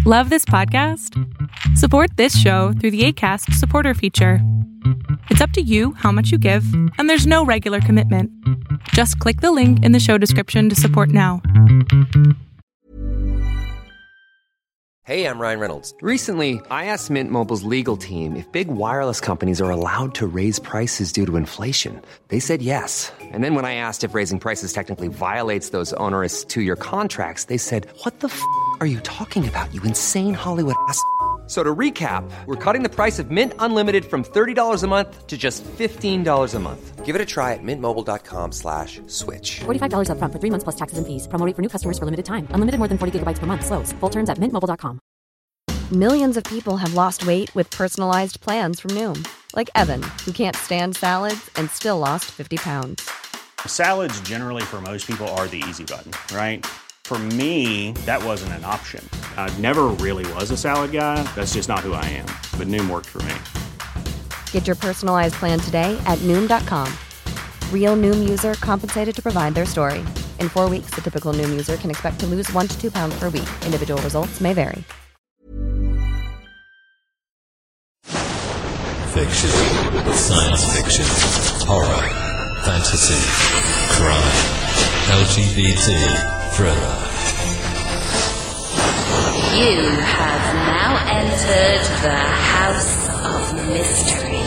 Love this podcast? Support this show through the Acast supporter feature. It's up to you how much you give, and there's no regular commitment. Just click the link in the show description to support now. Hey, I'm Ryan Reynolds. Recently, I asked Mint Mobile's legal team if big wireless companies are allowed to raise prices due to inflation. They said yes. And then when I asked if raising prices technically violates those onerous two-year contracts, they said, "What the f*** are you talking about, you insane Hollywood ass?" So to recap, we're cutting the price of Mint Unlimited from $30 a month to just $15 a month. Give it a try at mintmobile.com/switch. $45 up front for 3 months plus taxes and fees. Promo rate for new customers for limited time. Unlimited more than 40 gigabytes per month. Slows full terms at mintmobile.com. Millions of people have lost weight with personalized plans from Noom. Like Evan, who can't stand salads and still lost 50 pounds. Salads generally for most people are the easy button, right? For me, that wasn't an option. I never really was a salad guy. That's just not who I am. But Noom worked for me. Get your personalized plan today at Noom.com. Real Noom user compensated to provide their story. In 4 weeks, the typical Noom user can expect to lose 1 to 2 pounds per week. Individual results may vary. Fiction, science fiction, horror, fantasy, crime, LGBT, thriller. You have now entered the House of Mystery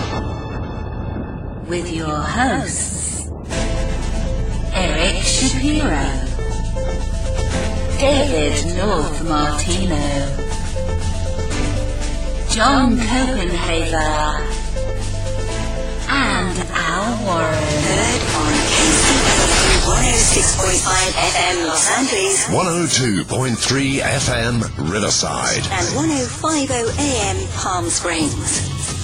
with your hosts, Eric Shapiro, David North Martino, John Copenhaver, and Al Warren. Heard on KCW 106.5 FM Los Angeles, 102.3 FM Riverside, and 105.0 AM Palm Springs.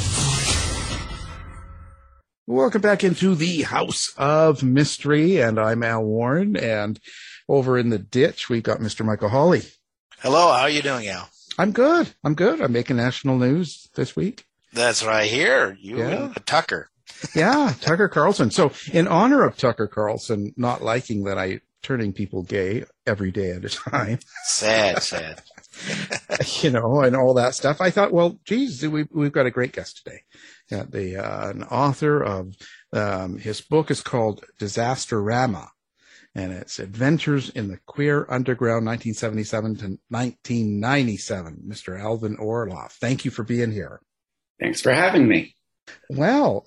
Welcome back into the House of Mystery, and I'm Al Warren, and over in the ditch, we've got Mr. Michael Hawley. Hello, how are you doing, Al? I'm good. I'm making national news this week. That's what I hear. You and Tucker. Yeah, Tucker Carlson. So in honor of Tucker Carlson not liking that I turning people gay every day at a time. Sad. And all that stuff. I thought, well, geez, we've got a great guest today. An author of, his book is called Disasterama, and it's Adventures in the Queer Underground, 1977 to 1997. Mr. Alvin Orloff, thank you for being here. Thanks for having me. Well,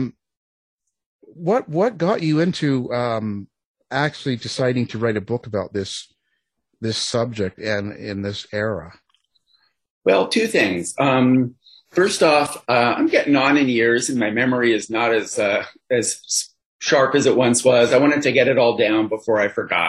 what got you into actually deciding to write a book about this subject and in this era? Well, two things. First off, I'm getting on in years, and my memory is not as sharp as it once was. I wanted to get it all down before I forgot.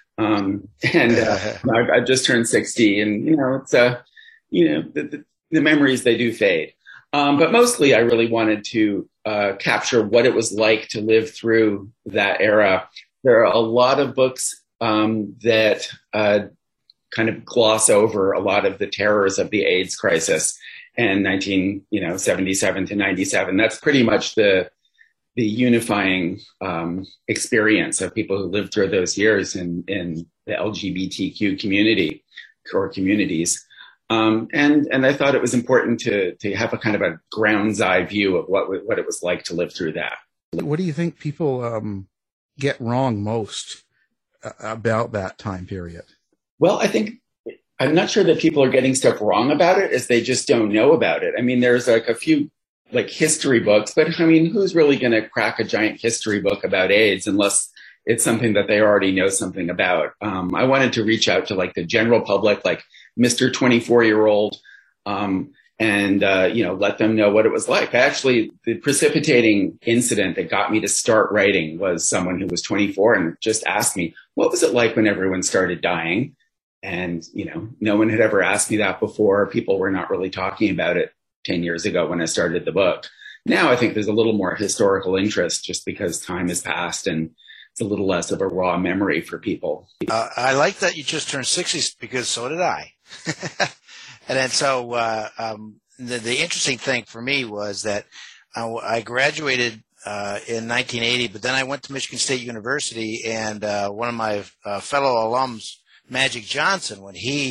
I just turned 60, and it's the memories, they do fade. But mostly, I really wanted to capture what it was like to live through that era. There are a lot of books that kind of gloss over a lot of the terrors of the AIDS crisis in 1977 to 97. That's pretty much the unifying experience of people who lived through those years in the LGBTQ community or communities. And I thought it was important to have a kind of a ground's eye view of what it was like to live through that. What do you think people get wrong most about that time period? Well, I'm not sure that people are getting stuff wrong about it, as they just don't know about it. I mean, there's like a few history books, but I mean, who's really going to crack a giant history book about AIDS unless it's something that they already know something about? I wanted to reach out to the general public, like Mr. 24-year-old, and let them know what it was like. Actually, the precipitating incident that got me to start writing was someone who was 24 and just asked me, what was it like when everyone started dying? And, no one had ever asked me that before. People were not really talking about it 10 years ago when I started the book. Now I think there's a little more historical interest just because time has passed and it's a little less of a raw memory for people. I like that you just turned 60 because so did I. And then so the interesting thing for me was that I graduated in 1980, but then I went to Michigan State University, and one of my fellow alums, Magic Johnson, when he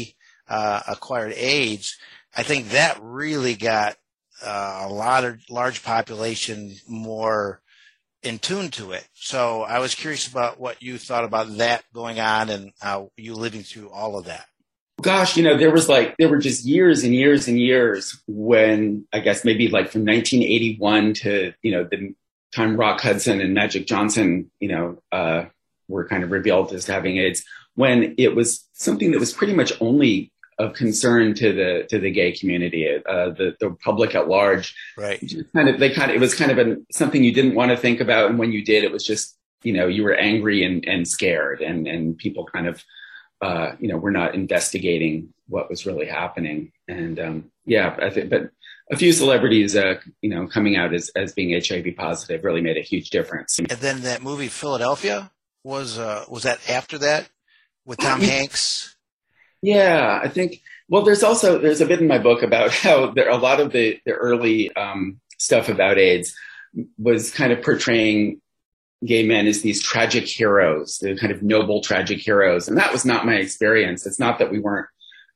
acquired AIDS, I think that really got a large population more in tune to it. So I was curious about what you thought about that going on and how you living through all of that. Gosh, there were just years and years and years when, I guess maybe like from 1981 to, the time Rock Hudson and Magic Johnson, were kind of revealed as having AIDS, when it was something that was pretty much only of concern to the gay community, the public at large. Right. It was kind of something you didn't want to think about. And when you did, it was just, you were angry and scared, and people kind of, were not investigating what was really happening. And, I think, but a few celebrities, coming out as being HIV positive really made a huge difference. And then that movie Philadelphia was that after that with Tom Hanks? Yeah, I think, well, there's a bit in my book about how a lot of the early stuff about AIDS was kind of portraying gay men as these tragic heroes, the kind of noble, tragic heroes. And that was not my experience. It's not that we weren't,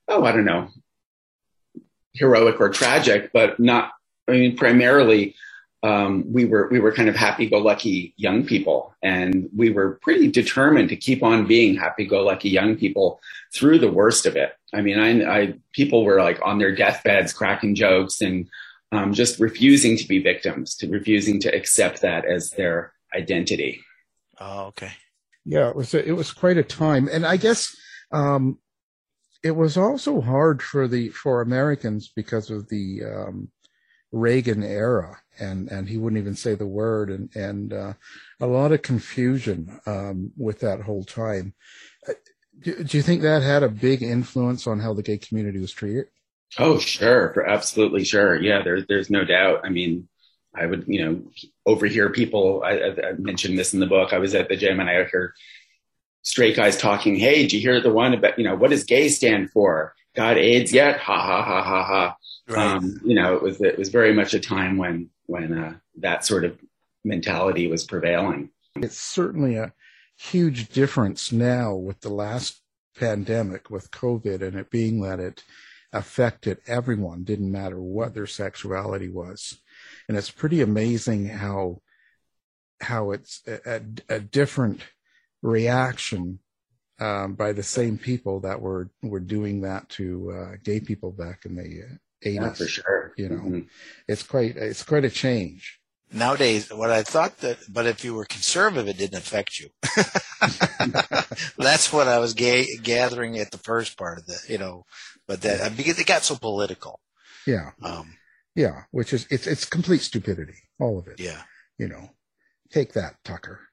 heroic or tragic, but primarily we were kind of happy-go-lucky young people. And we were pretty determined to keep on being happy-go-lucky young people through the worst of it. I mean, people were like on their deathbeds cracking jokes and just refusing to be victims, refusing to accept that as their identity. Oh, okay. Yeah, it was quite a time. And I guess it was also hard for Americans because of the Reagan era, and he wouldn't even say the word, and a lot of confusion with that whole time. Do you think that had a big influence on how the gay community was treated? Oh, sure. Absolutely sure. Yeah, there's no doubt. I mean, I would, overhear people. I mentioned this in the book. I was at the gym and I heard straight guys talking. Hey, did you hear the one about, what does gay stand for? Got AIDS yet? Ha ha ha ha ha. Right. It was very much a time when that sort of mentality was prevailing. It's certainly a huge difference now with the last pandemic with COVID, and it being that it affected everyone, didn't matter what their sexuality was. And it's pretty amazing how it's a different reaction by the same people that were doing that to gay people back in the 80s. Yeah, for sure. Mm-hmm. It's quite a change. Nowadays, what I thought but if you were conservative, it didn't affect you. That's what I was gathering at the first part of but that because it got so political. Yeah. Yeah, which is it's complete stupidity, all of it. Yeah. Take that, Tucker.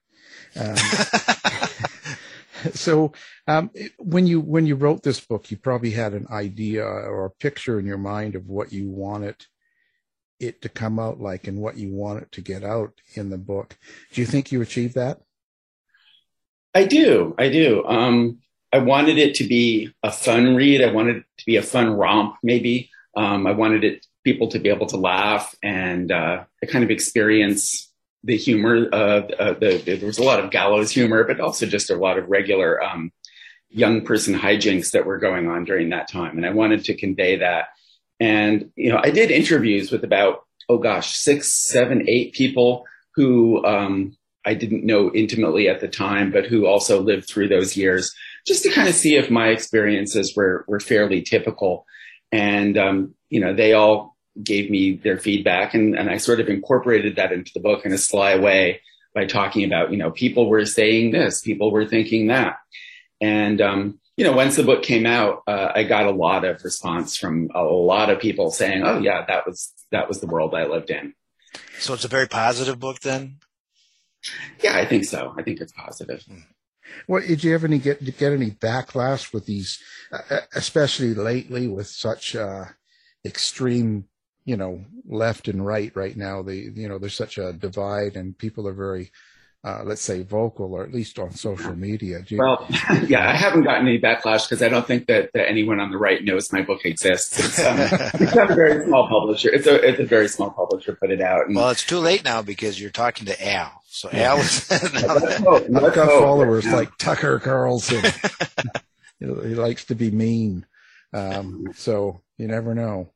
So when you wrote this book, you probably had an idea or a picture in your mind of what you wanted it to come out like and what you want it to get out in the book. Do you think you achieved that? I do. I wanted it to be a fun read. I wanted it to be a fun romp, maybe. I wanted people to be able to laugh and kind of experience the humor. There was a lot of gallows humor, but also just a lot of regular young person hijinks that were going on during that time. And I wanted to convey that. And, I did interviews with about, 6, 7, 8 people who I didn't know intimately at the time, but who also lived through those years, just to kind of see if my experiences were fairly typical. And, they all gave me their feedback, and I sort of incorporated that into the book in a sly way by talking about, people were saying this, people were thinking that. And, once the book came out, I got a lot of response from a lot of people saying, oh yeah, that was the world I lived in. So it's a very positive book then? Yeah, I think so. I think it's positive. Well, did you ever get any backlash with these, especially lately with such extreme, left and right now? There's such a divide, and people are very, let's say, vocal, or at least on social media. I haven't gotten any backlash because I don't think that anyone on the right knows my book exists. It's a very small publisher. It's a very small publisher put it out. Well, it's too late now because you're talking to Al. So Al is I've got followers like Tucker Carlson. He likes to be mean. So you never know.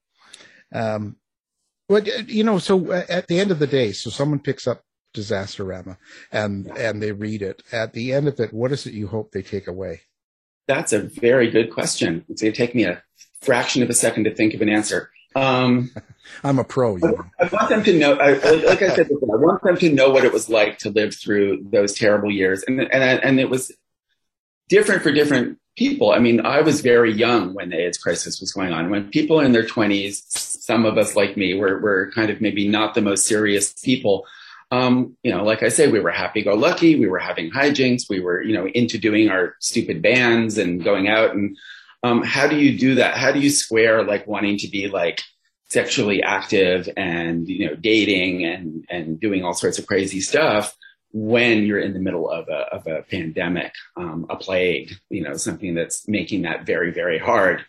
But, you know, so at the end of the day, so someone picks up Disasterama and they read it. At the end of it, what is it you hope they take away? That's a very good question. It's going to take me a fraction of a second to think of an answer. I'm a pro. You know. I want them to know, like I said before, I want them to know what it was like to live through those terrible years. And it was different for different people. I mean, I was very young when the AIDS crisis was going on. When people in their 20s, some of us like me, were kind of maybe not the most serious people. You know, like I say, we were happy-go-lucky. We were having hijinks. We were, you know, into doing our stupid bands and going out. And how do you do that? How do you square like wanting to be like sexually active and, you know, dating and doing all sorts of crazy stuff when you're in the middle of a pandemic, a plague, you know, something that's making that very, very hard.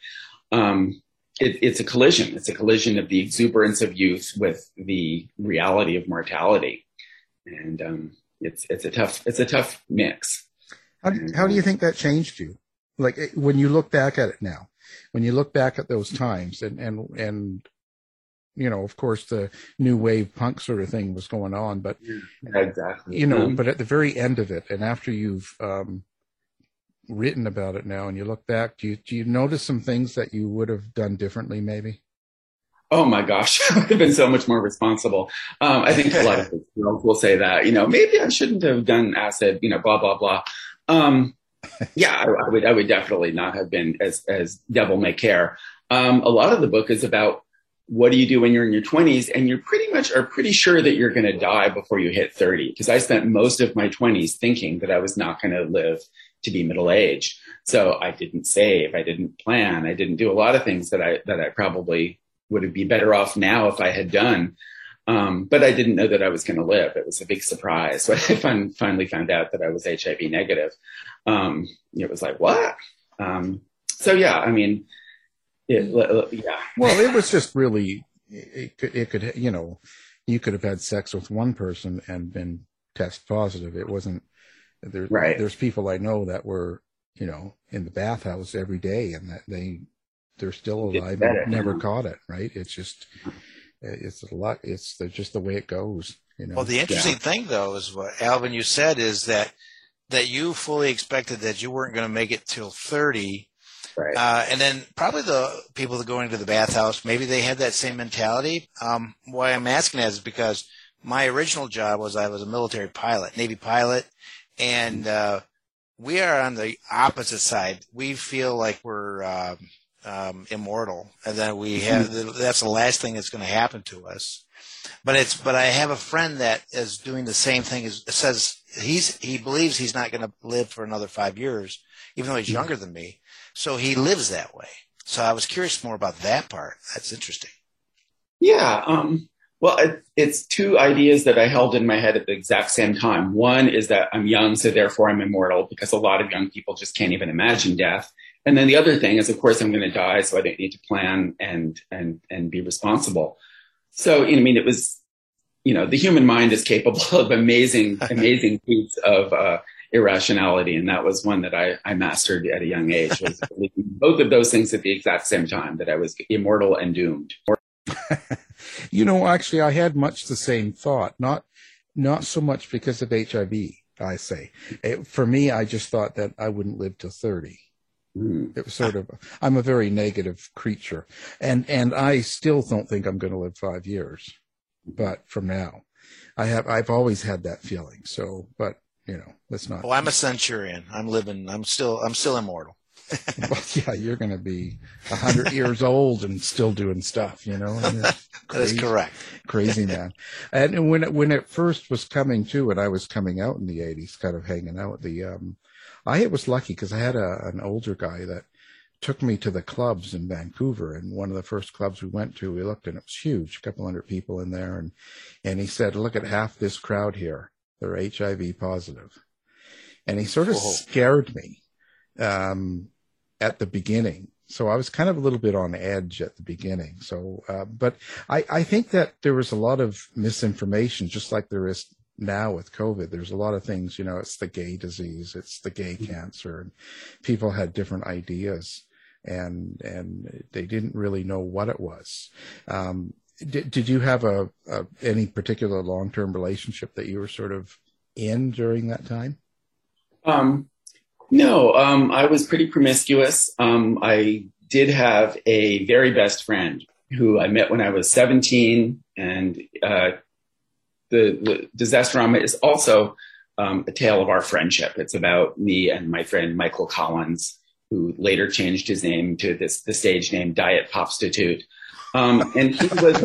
It's a collision. It's a collision of the exuberance of youth with the reality of mortality. And it's a tough mix. How do you think that changed you? Like when you look back at it now, when you look back at those times and you know, of course, the new wave punk sort of thing was going on, but exactly, you know, but at the very end of it, and after you've written about it now, and you look back, do you notice some things that you would have done differently, maybe? Oh my gosh, I would have been so much more responsible. I think a lot of people will say that, you know, maybe I shouldn't have done acid, you know, blah blah blah. Yeah, I would definitely not have been as devil may care. A lot of the book is about what do you do when you're in your 20s and you're pretty sure that you're going to die before you hit 30? Because I spent most of my 20s thinking that I was not going to live to be middle-aged. So I didn't save, I didn't plan, I didn't do a lot of things that I probably would be better off now if I had done. But I didn't know that I was going to live. It was a big surprise. So I finally found out that I was HIV negative. It was like, what? So yeah, I mean, yeah. Well, it was just really, it could, you know, you could have had sex with one person and been test positive. It wasn't, there's people I know that were, you know, in the bathhouse every day and that they're still alive and never caught it, right? It's just, it's a lot, it's just the way it goes, you know. Well, the interesting thing though is what Alvin, you said is that you fully expected that you weren't going to make it till 30. Right. And then probably the people that go into the bathhouse, maybe they had that same mentality. Why I'm asking that is because my original job was I was a military pilot, Navy pilot, and we are on the opposite side. We feel like we're immortal, and then we have that's the last thing that's going to happen to us. But I have a friend that is doing the same thing. Says he believes he's not going to live for another 5 years, even though he's younger than me. So he lives that way. So I was curious more about that part. That's interesting. Yeah. Well, it's two ideas that I held in my head at the exact same time. One is that I'm young, so therefore I'm immortal, because a lot of young people just can't even imagine death. And then the other thing is, of course, I'm going to die, so I don't need to plan and be responsible. So, I mean, it was, you know, the human mind is capable of amazing feats of irrationality, and that was one that I mastered at a young age, was believing both of those things at the exact same time, that I was immortal and doomed. You know, actually, I had much the same thought, not so much because of HIV, I say. For me, I just thought that I wouldn't live till 30. It was sort of, I'm a very negative creature, and I still don't think I'm going to live 5 years, but from now, I've always had that feeling. So, but you know, let's not. Well, I'm a centurion. I'm still immortal. Well, yeah, you're going to be 100 years old and still doing stuff, you know. That is correct. Crazy, man. And when it first was coming to it, I was coming out in the 80s, kind of hanging out. I was lucky because I had an older guy that took me to the clubs in Vancouver, and one of the first clubs we went to, we looked and it was huge, a couple hundred people in there, and he said, "Look at half this crowd here. They're HIV positive." And he sort of scared me at the beginning. So I was kind of a little bit on edge at the beginning. So, but I think that there was a lot of misinformation, just like there is now with COVID. There's a lot of things, you know, it's the gay disease, it's the gay cancer, and people had different ideas. and they didn't really know what it was. Did you have any particular long-term relationship that you were sort of in during that time? No, I was pretty promiscuous. I did have a very best friend who I met when I was 17, and the Disasterama is also a tale of our friendship. It's about me and my friend Michael Collins, who later changed his name to the stage name Diet Popstitute. And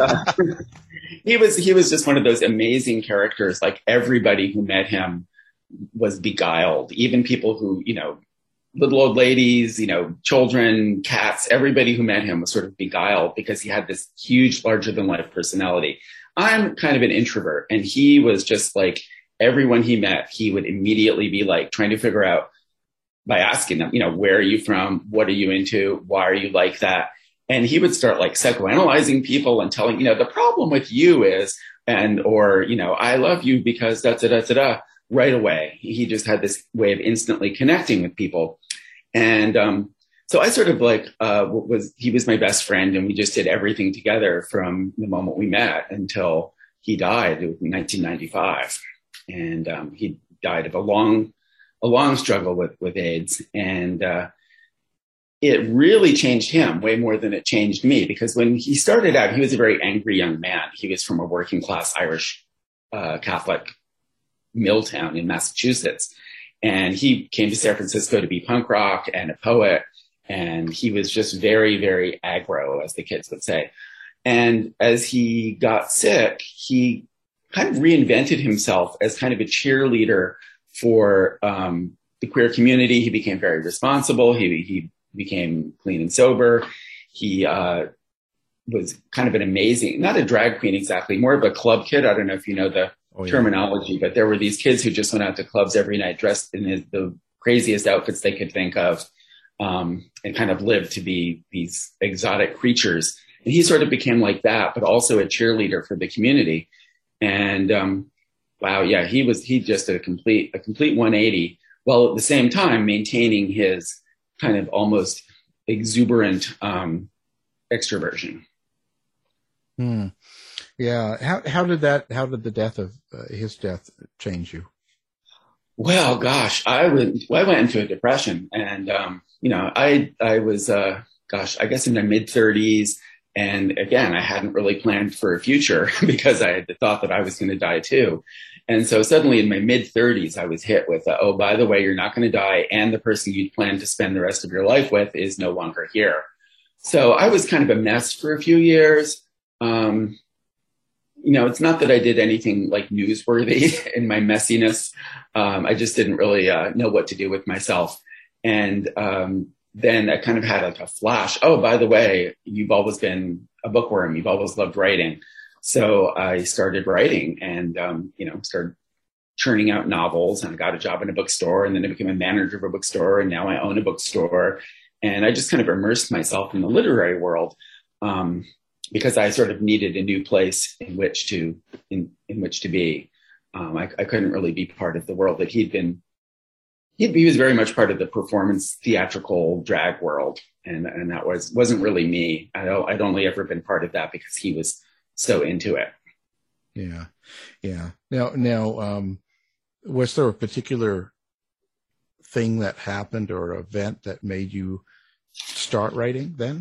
he was just one of those amazing characters. Like, everybody who met him was beguiled, even people who, little old ladies, children, cats, everybody who met him was sort of beguiled because he had this huge, larger than life personality. I'm kind of an introvert, and he was just like, everyone he met, he would immediately be like trying to figure out by asking them, where are you from? What are you into? Why are you like that? And he would start like psychoanalyzing people and telling, the problem with you is, or I love you because da-da-da-da-da. Right away. He just had this way of instantly connecting with people. And so I sort of he was my best friend, and we just did everything together from the moment we met until he died in 1995. And he died of a long struggle with AIDS. And it really changed him way more than it changed me, because when he started out, he was a very angry young man. He was from a working class Irish Catholic Milltown in Massachusetts. And he came to San Francisco to be punk rock and a poet. And he was just very, very aggro, as the kids would say. And as he got sick, he kind of reinvented himself as kind of a cheerleader for the queer community. He became very responsible. He became clean and sober. He was kind of an amazing, not a drag queen exactly, more of a club kid. I don't know if you know the terminology, but there were these kids who just went out to clubs every night dressed in the craziest outfits they could think of, and kind of lived to be these exotic creatures. And he sort of became like that, but also a cheerleader for the community. And wow, yeah, he just did a complete 180, while at the same time maintaining his kind of almost exuberant extroversion. Yeah. How did the death of his death change you? Well, gosh, I went into a depression, and I was I guess in my mid 30s, and again, I hadn't really planned for a future because I had thought that I was going to die too. And so suddenly in my mid 30s, I was hit with, oh, by the way, you're not going to die, and the person you'd planned to spend the rest of your life with is no longer here. So I was kind of a mess for a few years. It's not that I did anything like newsworthy in my messiness. I just didn't really know what to do with myself. And then I kind of had like a flash. Oh, by the way, you've always been a bookworm. You've always loved writing. So I started writing and, started churning out novels, and I got a job in a bookstore, and then I became a manager of a bookstore, and now I own a bookstore. And I just kind of immersed myself in the literary world, because I sort of needed a new place in which to be. I couldn't really be part of the world that he'd been. He was very much part of the performance, theatrical, drag world, and that wasn't really me. I'd only ever been part of that because he was so into it. Yeah. Now, was there a particular thing that happened or event that made you start writing then?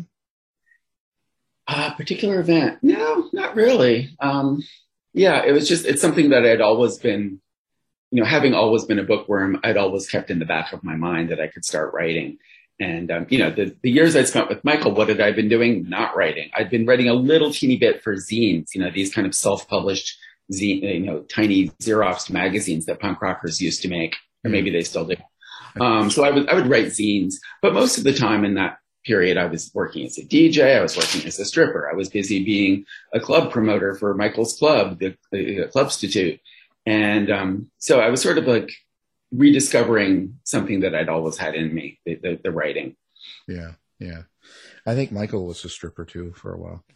A particular event? No, not really. It's something that I'd always been, having always been a bookworm, I'd always kept in the back of my mind that I could start writing. And, the years I'd spent with Michael, what had I been doing? Not writing. I'd been writing a little teeny bit for zines, these kind of self-published zine, tiny Xerox magazines that punk rockers used to make, or maybe they still do. So I would write zines, but most of the time in that period, I was working as a DJ. I was working as a stripper. I was busy being a club promoter for Michael's club, the Clubstitute. And so I was sort of like rediscovering something that I'd always had in me, the writing. Yeah. I think Michael was a stripper too for a while.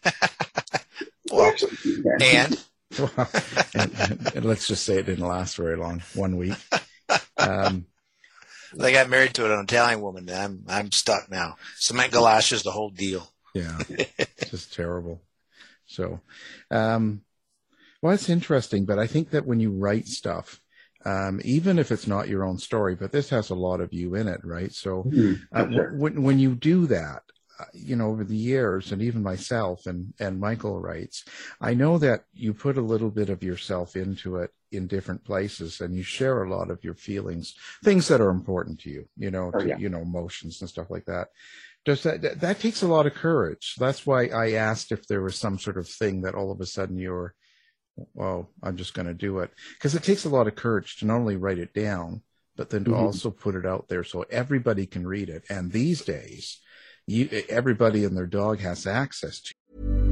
And let's just say it didn't last very long, 1 week. They got married to an Italian woman. I'm stuck now. Cement galoshes, the whole deal. Yeah, just terrible. So, well, it's interesting, but I think that when you write stuff, even if it's not your own story, but this has a lot of you in it, right? So when you do that, over the years, and even myself and Michael writes, I know that you put a little bit of yourself into it in different places, and you share a lot of your feelings, things that are important to you, emotions and stuff like that. Does that takes a lot of courage. That's why I asked if there was some sort of thing that all of a sudden you're, I'm just going to do it. Because it takes a lot of courage to not only write it down, but then to also put it out there so everybody can read it. And these days, everybody and their dog has access to.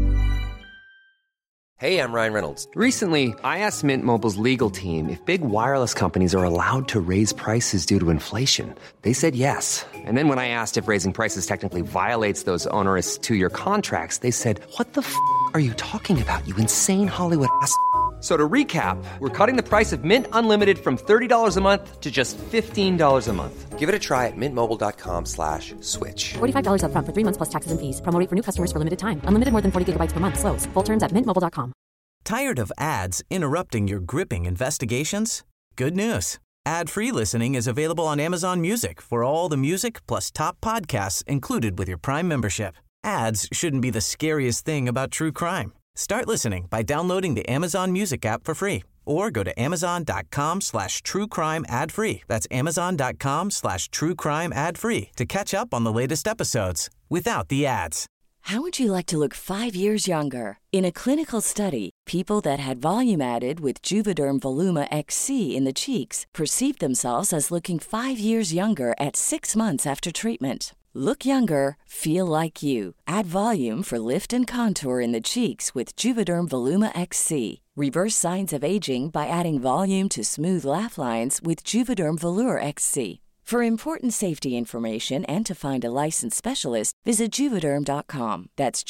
Hey, I'm Ryan Reynolds. Recently, I asked Mint Mobile's legal team if big wireless companies are allowed to raise prices due to inflation. They said yes. And then when I asked if raising prices technically violates those onerous 2-year contracts, they said, "What the f*** are you talking about, you insane Hollywood ass?" So to recap, we're cutting the price of Mint Unlimited from $30 a month to just $15 a month. Give it a try at mintmobile.com/switch. $45 up front for 3 months plus taxes and fees. Promo rate for new customers for limited time. Unlimited more than 40 gigabytes per month. Slows full terms at mintmobile.com. Tired of ads interrupting your gripping investigations? Good news. Ad-free listening is available on Amazon Music for all the music plus top podcasts included with your Prime membership. Ads shouldn't be the scariest thing about true crime. Start listening by downloading the Amazon Music app for free or go to amazon.com/truecrime ad-free. That's amazon.com/truecrime ad-free to catch up on the latest episodes without the ads. How would you like to look 5 years younger? In a clinical study, people that had volume added with Juvederm Voluma XC in the cheeks perceived themselves as looking 5 years younger at 6 months after treatment. Look younger, feel like you. Add volume for lift and contour in the cheeks with Juvederm Voluma XC. Reverse signs of aging by adding volume to smooth laugh lines with Juvederm Volure XC. For important safety information and to find a licensed specialist, visit Juvederm.com. That's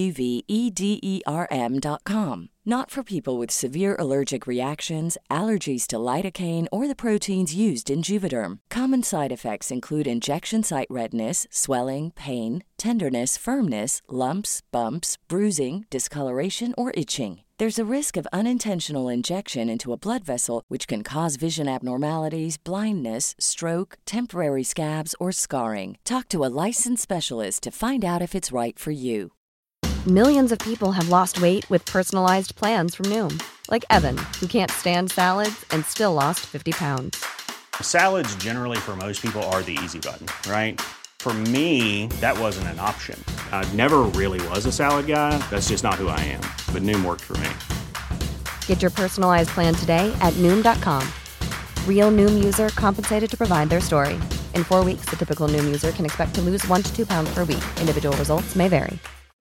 JUVEDERM.com. Not for people with severe allergic reactions, allergies to lidocaine, or the proteins used in Juvederm. Common side effects include injection site redness, swelling, pain, tenderness, firmness, lumps, bumps, bruising, discoloration, or itching. There's a risk of unintentional injection into a blood vessel, which can cause vision abnormalities, blindness, stroke, temporary scabs, or scarring. Talk to a licensed specialist to find out if it's right for you. Millions of people have lost weight with personalized plans from Noom. Like Evan, who can't stand salads and still lost 50 pounds. Salads generally for most people are the easy button, right? For me, that wasn't an option. I never really was a salad guy. That's just not who I am. But Noom worked for me. Get your personalized plan today at Noom.com. Real Noom user compensated to provide their story. In 4 weeks, the typical Noom user can expect to lose 1 to 2 pounds per week. Individual results may vary.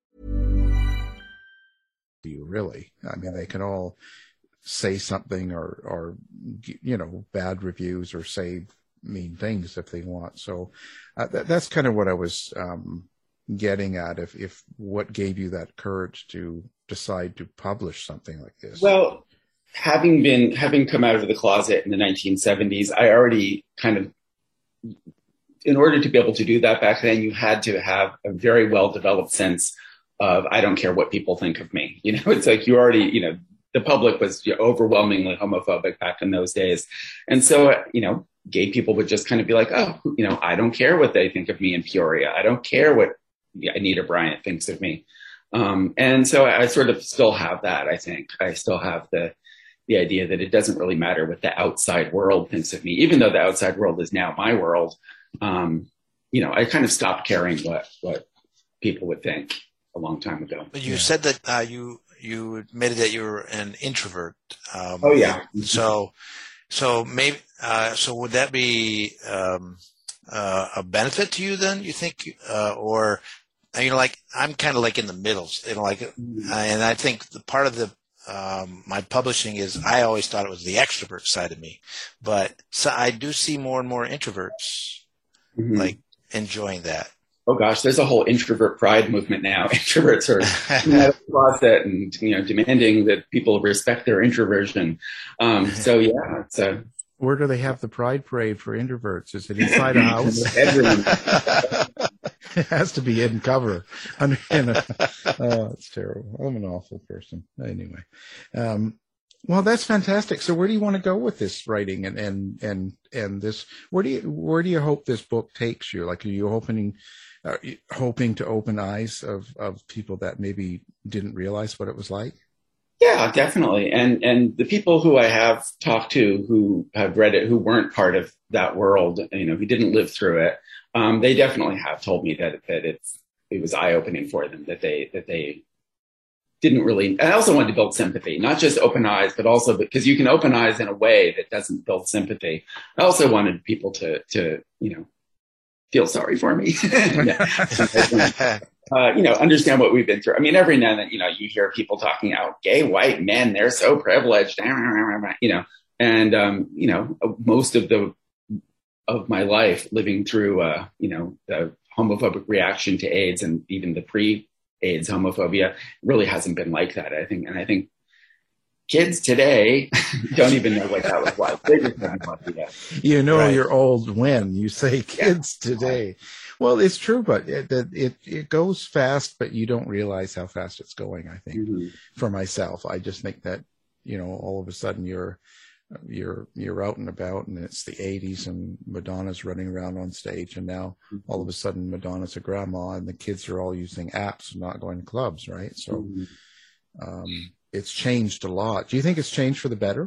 Do you really? I mean, they can all say something or bad reviews or say mean things if they want. So that's kind of what I was getting at. If what gave you that courage to decide to publish something like this? Well, having come out of the closet in the 1970s, I already kind of, in order to be able to do that back then, you had to have a very well-developed sense of, I don't care what people think of me. It's like you already, the public was overwhelmingly homophobic back in those days. And so, gay people would just kind of be like, oh, I don't care what they think of me in Peoria. I don't care what Anita Bryant thinks of me. And so I sort of still have that, I think. I still have the idea that it doesn't really matter what the outside world thinks of me, even though the outside world is now my world. I kind of stopped caring what people would think a long time ago. But you said that you admitted that you were an introvert. Oh yeah. So maybe so would that be a benefit to you then? You think, or I'm kind of like in the middle, and I think the part of the my publishing is I always thought it was the extrovert side of me, but so I do see more and more introverts like enjoying that. Oh gosh, there's a whole introvert pride movement now. Introverts are in the closet and demanding that people respect their introversion. So yeah, it's Where do they have the Pride Parade for introverts? Is it inside a house? It has to be in cover. Oh, it's terrible. I'm an awful person. Anyway, well, that's fantastic. So, where do you want to go with this writing and this? Where do you hope this book takes you? Like, are you hoping to open eyes of people that maybe didn't realize what it was like? Yeah, definitely. And the people who I have talked to who have read it, who weren't part of that world, who didn't live through it, they definitely have told me that it was eye-opening for them, that they didn't really. I also wanted to build sympathy, not just open eyes, but also because you can open eyes in a way that doesn't build sympathy. I also wanted people to feel sorry for me. Understand what we've been through. I mean, every now and then, you hear people talking out, gay white men, they're so privileged, most of my life living through, the homophobic reaction to AIDS and even the pre-AIDS homophobia really hasn't been like that, I think. And I think kids today don't even know what that was like. They just haven't loved it yet. Right. You're old when you say kids today. Well, it's true, but it goes fast, but you don't realize how fast it's going, I think. Mm-hmm. For myself, I just think that, all of a sudden you're out and about and it's the 80s and Madonna's running around on stage, and now all of a sudden Madonna's a grandma and the kids are all using apps and not going to clubs, right? So it's changed a lot. Do you think it's changed for the better?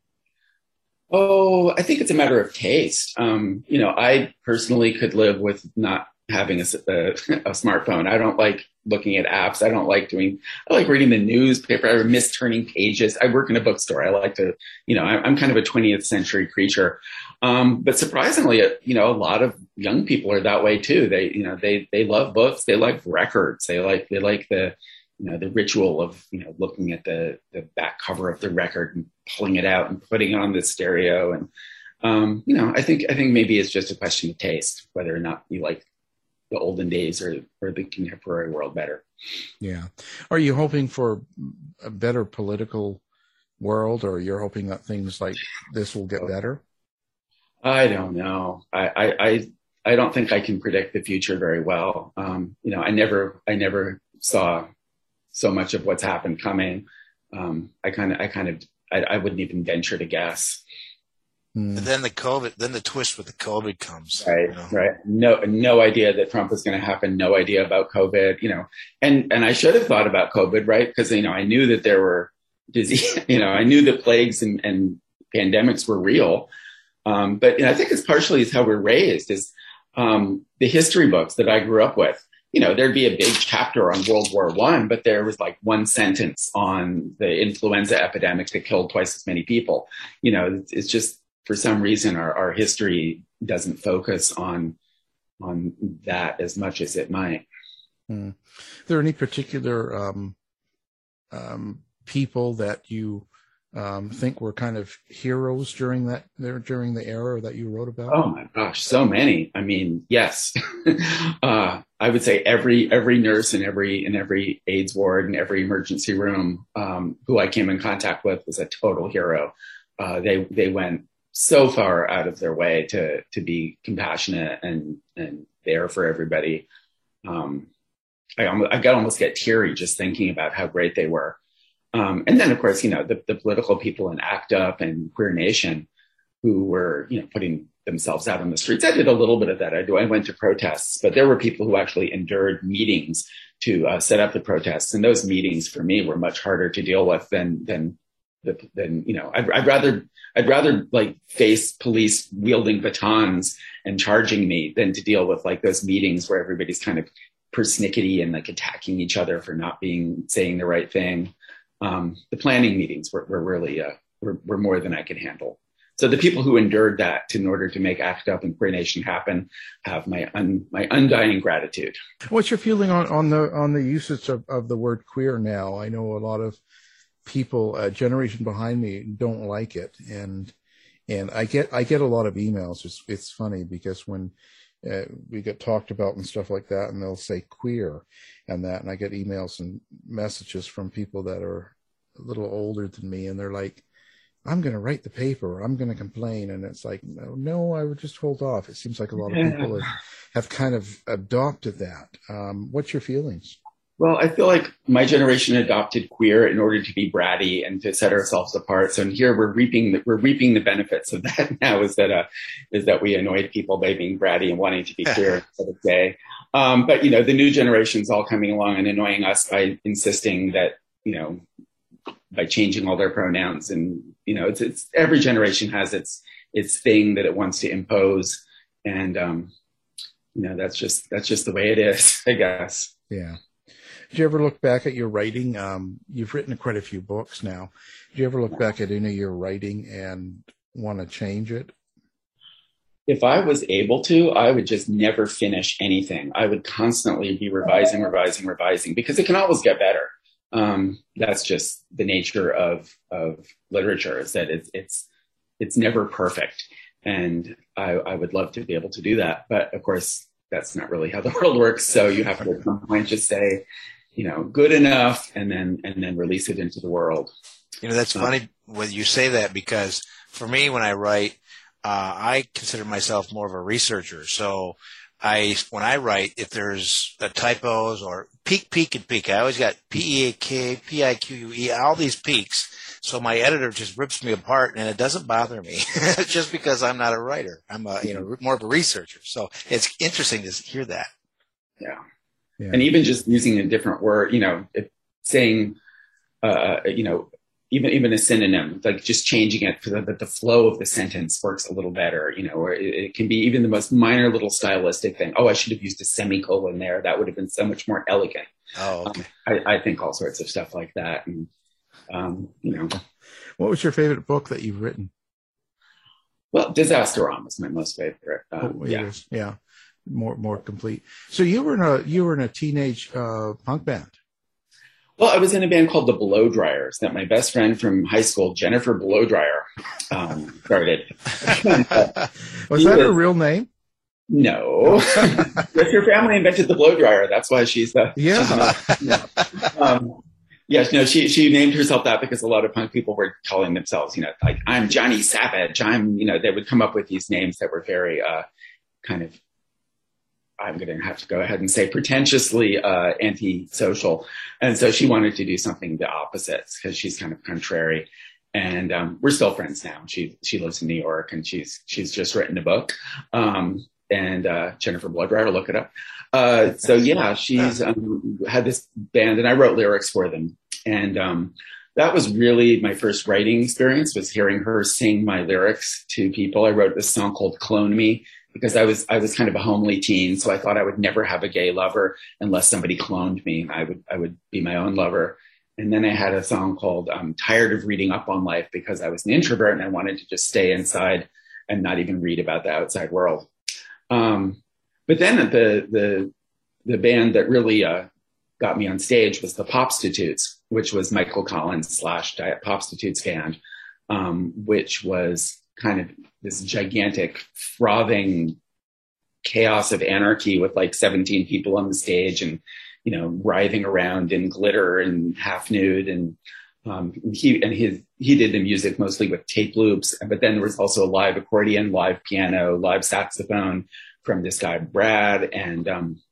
Oh, I think it's a matter of taste. I personally could live with not having a smartphone. I don't like looking at apps. I like reading the newspaper. I miss turning pages. I work in a bookstore. I like to, I'm kind of a 20th century creature. But surprisingly, a lot of young people are that way too. They love books. They like records. They like the ritual of, looking at the back cover of the record and pulling it out and putting it on the stereo. And, I think maybe it's just a question of taste, whether or not you like the olden days or the contemporary world better. Yeah. Are you hoping for a better political world, or you're hoping that things like this will get better? I don't know. I don't think I can predict the future very well. I never saw so much of what's happened coming. I wouldn't even venture to guess. And then the twist with the COVID comes. Right, right. No idea that Trump was going to happen. No idea about COVID, and I should have thought about COVID, right? Because, I knew that there were disease, I knew that plagues and pandemics were real. But I think it's partially how we're raised is, the history books that I grew up with. There'd be a big chapter on World War I, but there was like one sentence on the influenza epidemic that killed twice as many people. It's just, for some reason, our history doesn't focus on that as much as it might. Are there any particular people that you think were kind of heroes during the era that you wrote about? Oh my gosh, so many. I mean, yes. I would say every nurse in every AIDS ward and every emergency room who I came in contact with was a total hero. They went so far out of their way to be compassionate and there for everybody. I almost get teary just thinking about how great they were. And then, of course, the political people in ACT UP and Queer Nation who were, putting themselves out on the streets. I did a little bit of that. I went to protests, but there were people who actually endured meetings to set up the protests. And those meetings for me were much harder to deal with than I'd rather like face police wielding batons and charging me than to deal with like those meetings where everybody's kind of persnickety and like attacking each other for not saying the right thing. The planning meetings were really were more than I could handle. So the people who endured that in order to make ACT UP and Queer Nation happen have my undying gratitude. What's your feeling on the usage of the word queer now? I know a lot of people, a generation behind me, don't like it, and I get a lot of emails. It's funny because when we get talked about and stuff like that, and they'll say queer and that, and I get emails and messages from people that are a little older than me, and they're like, I'm going to write the paper, or I'm going to complain. And it's like, no, I would just hold off. It seems like a lot of people have kind of adopted that. What's your feelings? Well, I feel like my generation adopted queer in order to be bratty and to set ourselves apart. So here we're reaping the benefits of that now. Is that we annoyed people by being bratty and wanting to be queer instead of gay. But the new generation's all coming along and annoying us by insisting that by changing all their pronouns, and it's every generation has its thing that it wants to impose, and that's just the way it is, I guess. Yeah. Did you ever look back at your writing? You've written quite a few books now. Did you ever look back at any of your writing and want to change it? If I was able to, I would just never finish anything. I would constantly be revising, because it can always get better. That's just the nature of literature, is that it's never perfect. And I would love to be able to do that. But of course, that's not really how the world works. So you have to at some point just say, good enough, and then release it into the world. That's funny when you say that, because for me, when I write, I consider myself more of a researcher. So when I write, if there's typos or peak, I always got PEAK, PIQUE, all these peaks. So my editor just rips me apart, and it doesn't bother me just because I'm not a writer. I'm more of a researcher. So it's interesting to hear that. Yeah. And even just using a different word, saying, even a synonym, like just changing it so that the flow of the sentence works a little better, or it can be even the most minor little stylistic thing. Oh, I should have used a semicolon there. That would have been so much more elegant. Oh, okay. I think all sorts of stuff like that. And, What was your favorite book that you've written? Well, Disasterama is my most favorite. Yeah. More complete. So you were in a teenage punk band. Well, I was in a band called the Blow Dryers that my best friend from high school, Jennifer Blow Dryer, started. Was that her real name? No. Her family invented the blow dryer. That's why she's the. Yes, no, she named herself that because a lot of punk people were calling themselves, like, I'm Johnny Savage. They would come up with these names that were very kind of, I'm going to have to go ahead and say pretentiously antisocial. And so she wanted to do something the opposite because she's kind of contrary. And we're still friends now. She lives in New York, and she's just written a book. And Jennifer Blow Dryer, look it up. So yeah, she's had this band, and I wrote lyrics for them. And that was really my first writing experience, was hearing her sing my lyrics to people. I wrote this song called Clone Me because I was kind of a homely teen, so I thought I would never have a gay lover unless somebody cloned me. I would be my own lover. And then I had a song called Tired of Reading Up on Life because I was an introvert and I wanted to just stay inside and not even read about the outside world. But then the band that really got me on stage was the Popstitutes, which was Michael Collins / Diet Popstitutes band, which was kind of this gigantic frothing chaos of anarchy with like 17 people on the stage and, writhing around in glitter and half nude. And he did the music mostly with tape loops, but then there was also a live accordion, live piano, live saxophone from this guy Brad, and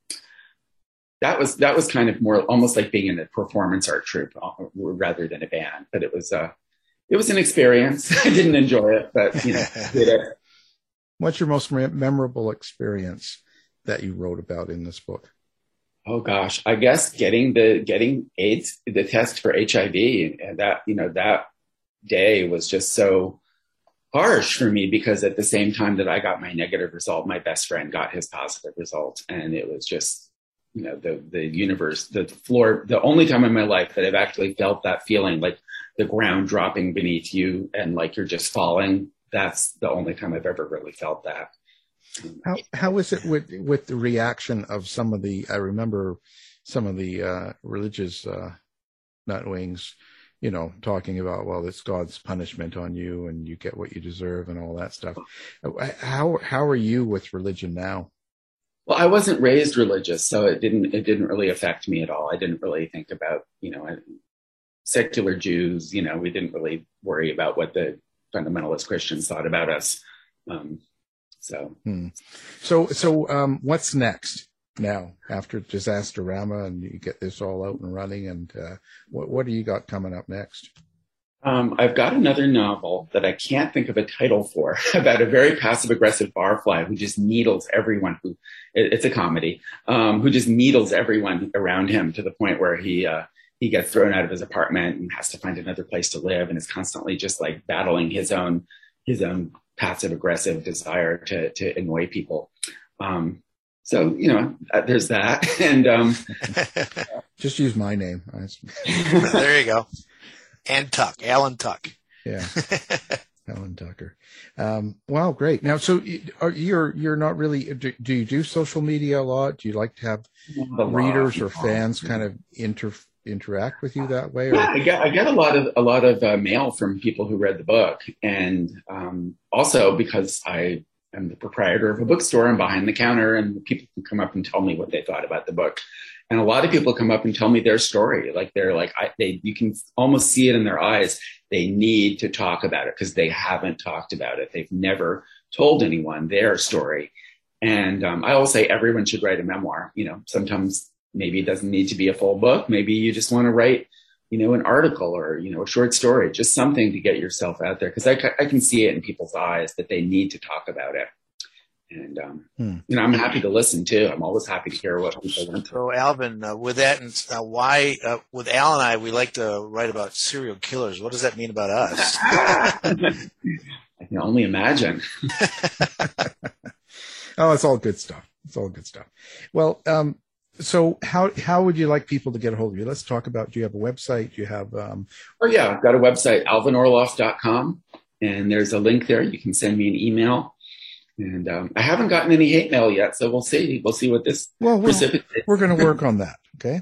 that was kind of more almost like being in a performance art troupe rather than a band. But it was an experience. I didn't enjoy it, but did it. What's your most memorable experience that you wrote about in this book? Oh gosh, I guess getting AIDS, the test for HIV, and that day was just so harsh for me because at the same time that I got my negative result, my best friend got his positive result, and it was just the universe, the floor, the only time in my life that I've actually felt that feeling, like the ground dropping beneath you and like you're just falling. That's the only time I've ever really felt that. How is it with the reaction of some of the? I remember some of the religious nutwings, talking about, well, it's God's punishment on you, and you get what you deserve, and all that stuff. How are you with religion now? Well, I wasn't raised religious, so it didn't really affect me at all. I didn't really think about secular Jews, we didn't really worry about what the fundamentalist Christians thought about us. So what's next now after Disasterama and you get this all out and running? And what do you got coming up next? I've got another novel that I can't think of a title for about a very passive aggressive barfly who just needles everyone it's a comedy, who just needles everyone around him to the point where he gets thrown out of his apartment and has to find another place to live and is constantly just like battling his own passive aggressive desire to annoy people. So, there's that. And just use my name. There you go. And Tuck, Alan Tuck. Yeah. Alan Tucker. Wow, great. Now, so you're not really, do you do social media a lot? Do you like to have readers or fans kind of interact with you that way? Or? I get a lot of mail from people who read the book. And also because I am the proprietor of a bookstore, I'm behind the counter and people can come up and tell me what they thought about the book. And a lot of people come up and tell me their story. Like you can almost see it in their eyes. They need to talk about it because they haven't talked about it. They've never told anyone their story. And I always say everyone should write a memoir. Sometimes maybe it doesn't need to be a full book. Maybe you just want to write, an article or, a short story, just something to get yourself out there. Because I can see it in people's eyes that they need to talk about it. And, I'm happy to listen too. I'm always happy to hear what people want to. So Alvin, with that, and why, with Al and I, we like to write about serial killers. What does that mean about us? I can only imagine. Oh, it's all good stuff. Well, so how would you like people to get a hold of you? Let's talk about, do you have a website? Do you have, Oh yeah, I've got a website, alvinorloff.com, and there's a link there. You can send me an email. And I haven't gotten any hate mail yet, so we'll see. We'll see what this precipitates. We're going to work on that, okay?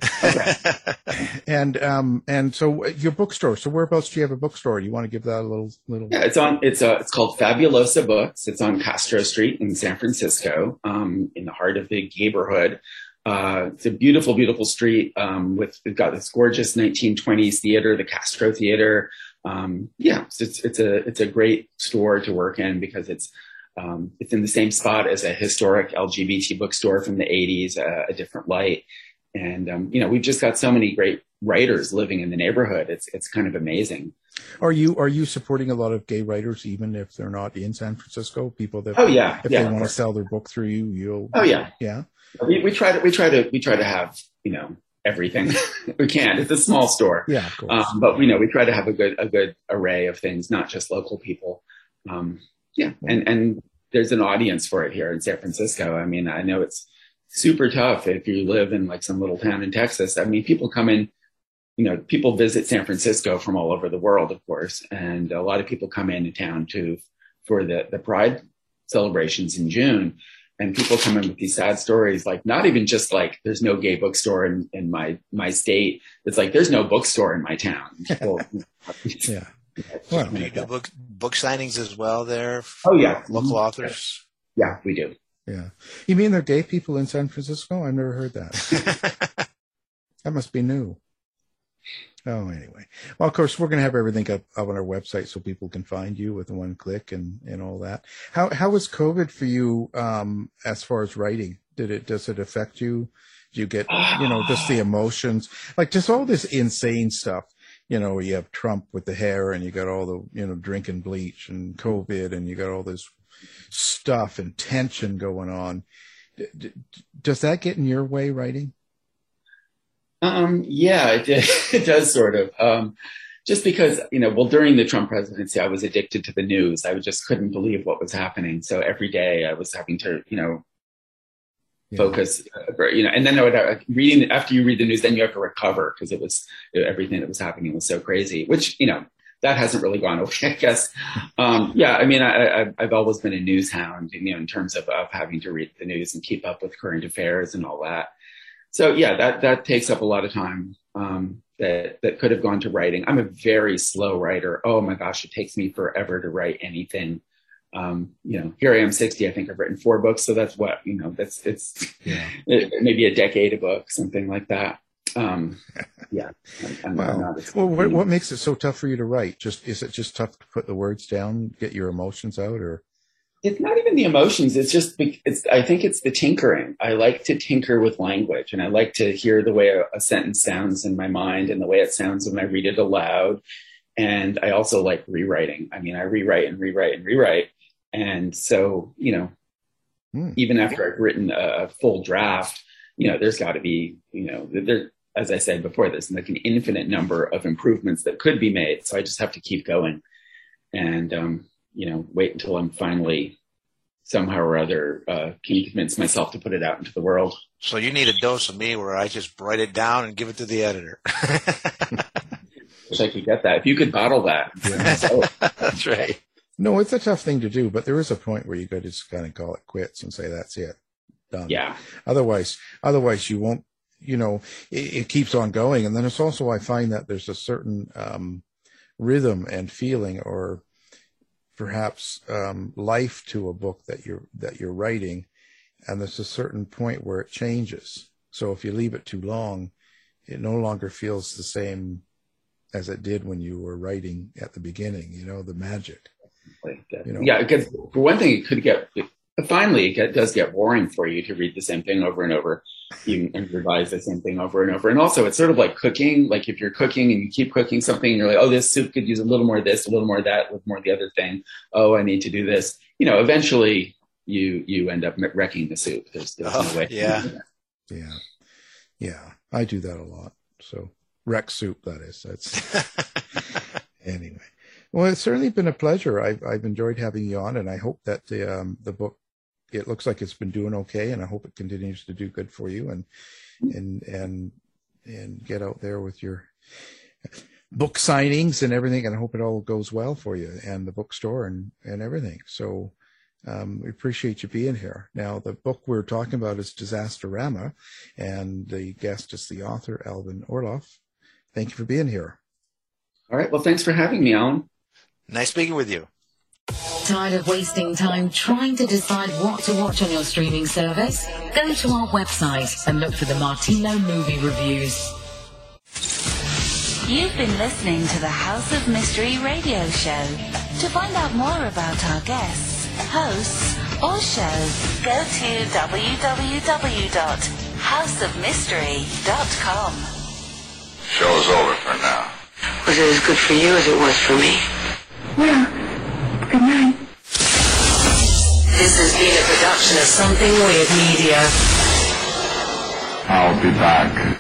And so your bookstore. So whereabouts do you have a bookstore? You want to give that a little? Yeah, it's called Fabulosa Books. It's on Castro Street in San Francisco, in the heart of the neighborhood. It's a beautiful, beautiful street. We've got this gorgeous 1920s theater, the Castro Theater. It's a great store to work in because it's in the same spot as a historic LGBT bookstore from the 80s, a different light. And, we've just got so many great writers living in the neighborhood. It's kind of amazing. Are you supporting a lot of gay writers, even if they're not in San Francisco? People that, if they want to sell their book through you, you'll. Oh yeah. Yeah. We try to have, everything we can. It's a small store. Yeah, of course. But we try to have a good array of things, not just local people. And there's an audience for it here in San Francisco. I mean, I know it's super tough if you live in like some little town in Texas. I mean, people come in, people visit San Francisco from all over the world, of course. And a lot of people come into town for the Pride celebrations in June. And people come in with these sad stories, like not even just like there's no gay bookstore in my state. It's like there's no bookstore in my town. People, yeah. Well, do you do book signings as well there? Oh yeah, local authors. Yeah, we do. Yeah, you mean there are gay people in San Francisco? I've never heard that. That must be new. Oh, anyway. Well, of course, we're going to have everything up on our website so people can find you with one click and all that. How was COVID for you as far as writing? Does it affect you? Do you get just the emotions, like just all this insane stuff? You have Trump with the hair and you got all the, drinking bleach and COVID and you got all this stuff and tension going on. Does that get in your way writing? Yeah, it does sort of. Just because, during the Trump presidency, I was addicted to the news. I just couldn't believe what was happening. So every day I was having to, focus, and then reading, after you read the news, then you have to recover because it was, everything that was happening was so crazy, which, that hasn't really gone away, I guess. I mean, I've always been a news hound, in terms of having to read the news and keep up with current affairs and all that. So yeah, that takes up a lot of time, that could have gone to writing. I'm a very slow writer. Oh my gosh, it takes me forever to write anything. Here I am 60, I think I've written 4 books. So that's what, it's maybe a decade a book, something like that. Yeah. I'm Wow. not Well, what makes it so tough for you to write? Is it just tough to put the words down, get your emotions out, or? It's not even the emotions. It's just, I think it's the tinkering. I like to tinker with language, and I like to hear the way a sentence sounds in my mind and the way it sounds when I read it aloud. And I also like rewriting. I mean, I rewrite and rewrite and rewrite. And so, even after I've written a full draft, there's got to be, as I said before, there's like an infinite number of improvements that could be made. So I just have to keep going and, wait until I'm finally somehow or other can convince myself to put it out into the world. So you need a dose of me where I just write it down and give it to the editor. Wish I could get that. If you could bottle that. Yeah. That's right. No, it's a tough thing to do, but there is a point where you got to just kind of call it quits and say, that's it. Done. Yeah. Otherwise you won't, it keeps on going. And then it's also, I find that there's a certain rhythm and feeling, or perhaps life to a book that you're writing, and there's a certain point where it changes. So if you leave it too long, it no longer feels the same as it did when you were writing at the beginning. The magic. Yeah, because for one thing, it does get boring for you to read the same thing over and over, and revise the same thing over and over. And also, it's sort of like cooking. Like if you're cooking and you keep cooking something, and you're like, oh, this soup could use a little more of this, a little more of that, a little more of the other thing. Oh, I need to do this. Eventually you end up wrecking the soup. There's no way. Yeah. Yeah. I do that a lot. So wreck soup, that is. That's anyway. Well, it's certainly been a pleasure. I've enjoyed having you on, and I hope that the book, it looks like it's been doing okay, and I hope it continues to do good for you and get out there with your book signings and everything. And I hope it all goes well for you and the bookstore and everything. So we appreciate you being here. Now, the book we're talking about is Disasterama, and the guest is the author, Alvin Orloff. Thank you for being here. All right. Well, thanks for having me, Alan. Nice speaking with you. Tired of wasting time trying to decide what to watch on your streaming service? Go to our website and look for the Martino movie reviews. You've been listening to the House of Mystery radio show. To find out more about our guests, hosts, or shows, go to www.houseofmystery.com. Show's over for now. Was it as good for you as it was for me? Yeah. Good night. This has been a production of Something Weird Media. I'll be back.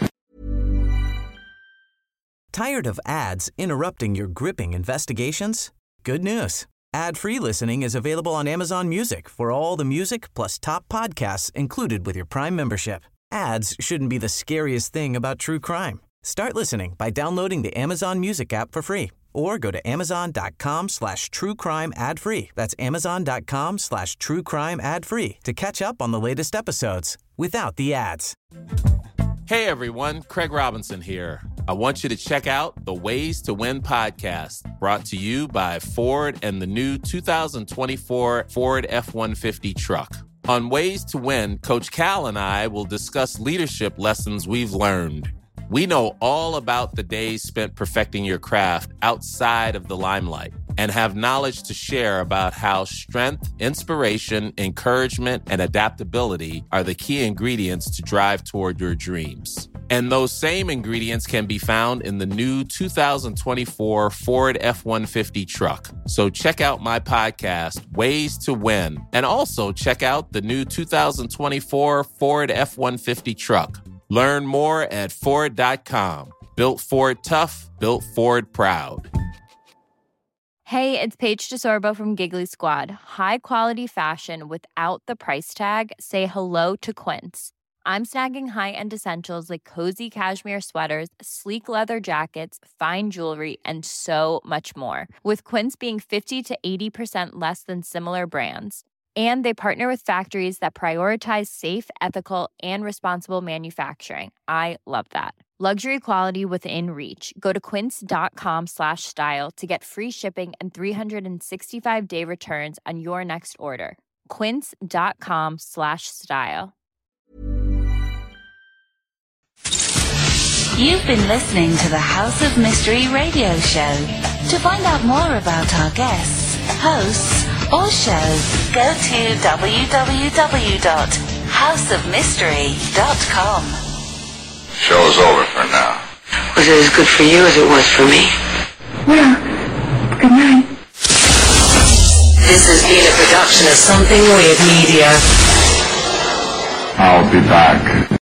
Tired of ads interrupting your gripping investigations? Good news. Ad-free listening is available on Amazon Music for all the music plus top podcasts included with your Prime membership. Ads shouldn't be the scariest thing about true crime. Start listening by downloading the Amazon Music app for free, or go to amazon.com/truecrime ad-free. That's amazon.com/truecrime ad-free to catch up on the latest episodes without the ads. Hey everyone, Craig Robinson here. I want you to check out the Ways to Win podcast, brought to you by Ford and the new 2024 Ford F-150 truck. On Ways to Win, Coach Cal and I will discuss leadership lessons we've learned. We know all about the days spent perfecting your craft outside of the limelight, and have knowledge to share about how strength, inspiration, encouragement, and adaptability are the key ingredients to drive toward your dreams. And those same ingredients can be found in the new 2024 Ford F-150 truck. So check out my podcast, Ways to Win, and also check out the new 2024 Ford F-150 truck. Learn more at Ford.com. Built Ford tough, built Ford proud. Hey, it's Paige DeSorbo from Giggly Squad. High quality fashion without the price tag. Say hello to Quince. I'm snagging high-end essentials like cozy cashmere sweaters, sleek leather jackets, fine jewelry, and so much more. With Quince being 50 to 80% less than similar brands. And they partner with factories that prioritize safe, ethical, and responsible manufacturing. I love that. Luxury quality within reach. Go to quince.com/style to get free shipping and 365-day returns on your next order. Quince.com/style. You've been listening to the House of Mystery radio show. To find out more about our guests, hosts, or shows, go to www.houseofmystery.com. Show's over for now. Was it as good for you as it was for me? Well, good night. This has been a production of Something Weird Media. I'll be back.